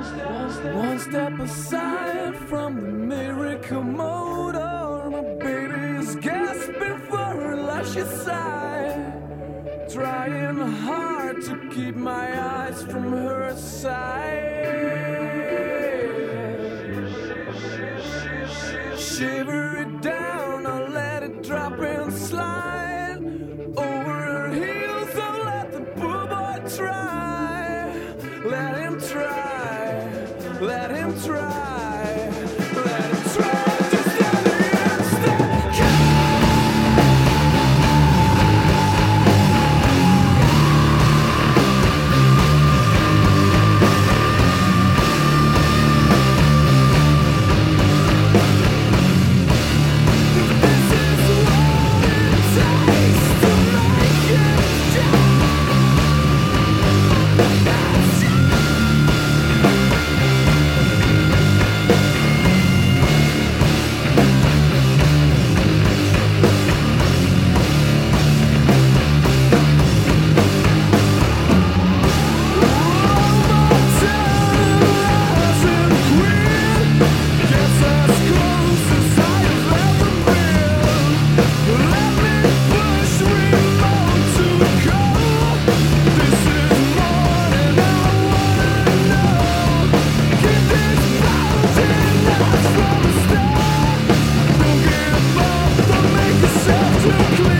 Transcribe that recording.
One step aside from the miracle motor, my baby is gasping for her life, she sighed, trying hard to keep my eyes from her side. Shiver it down or let it drop and slide over her heels, or let the poor boy try. Let him try, let him try, let him try. Just stand there and stand. Too clear.